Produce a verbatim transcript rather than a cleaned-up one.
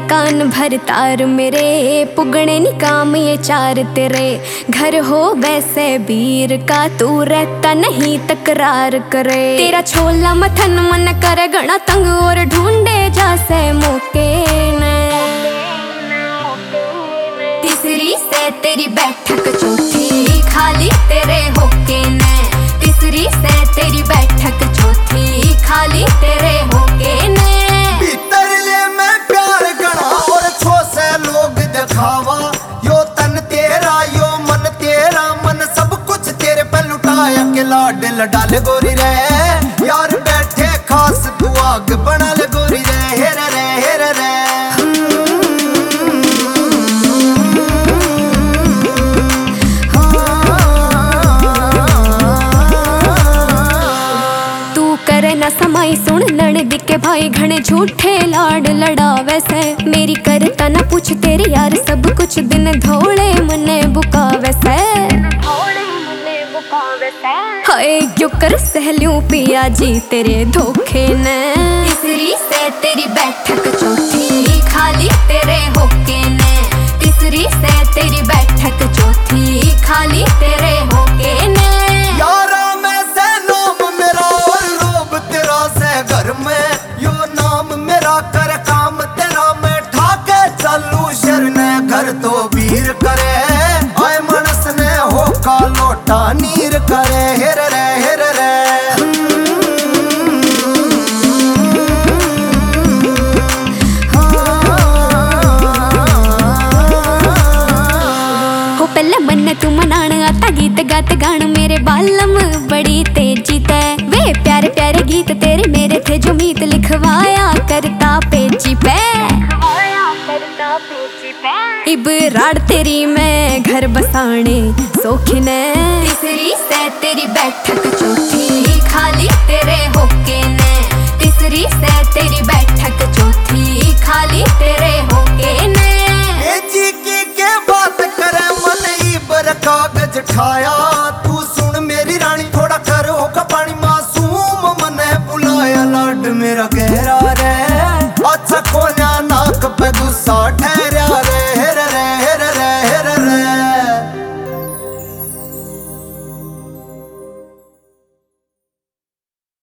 कान भर तार मेरे, पुगने नी काम ये चार तेरे। घर हो वैसे वीर का, तू रहता नहीं तकरार करे। तेरा छोला मथन मन कर घना तंग, और ढूंढे जासे मौके ने। तीसरी से तेरी बैठक चौथी, खाली तेरे होके ने। तीसरी से तेरी बैठक चौथी, खाली तेरे होके ने। भीतर ले मैं प्यार गणा, और छो से लोग दिखावा। यो तन तेरा यो मन तेरा, मन सब कुछ तेरे पे लुटाया के लाड लडाल गोरी रे। यार बैठे खास तू आग बना ले गोरी रे। हेर रे हेर रे ना समाई सुन ननद के भाई घने झूठे लाड लड़ावे से। मेरी करता ना पूछ तेरे यार सब कुछ, दिन धोले मने बुकावे से। हाय क्यों कर सहलूं पिया जी तेरे धोखे ने। तीसरी से तेरी बैठक चौथी, खाली तेरे होके ने। तीसरी से तेरी बैठक चौथी, खाली तेरे होके ने। घर में यो नाम मेरा कर काम तेरा, मैं ठाके चालू शरने घर तो वीर करे। आए मनस ने हो का लोटा नीर करे। हेर रे हेर रे हो पहले मन तू मनान आता, गीत गात गान मेरे बालम बड़ी तेजी ते। वे प्यारे प्यारे गीत तेरे मेरे थे जो मीत, लिखवाया करता पेजी पे। इब राड तेरी मैं घर बसाने सौखिन है। तीसरी से तेरी बैठक चौथी, खाली तेरे होके ने। तीसरी से तेरी बैठक चौथी, खाली तेरे होके ने। जी की के बात करे मन इबर कागज ठाया।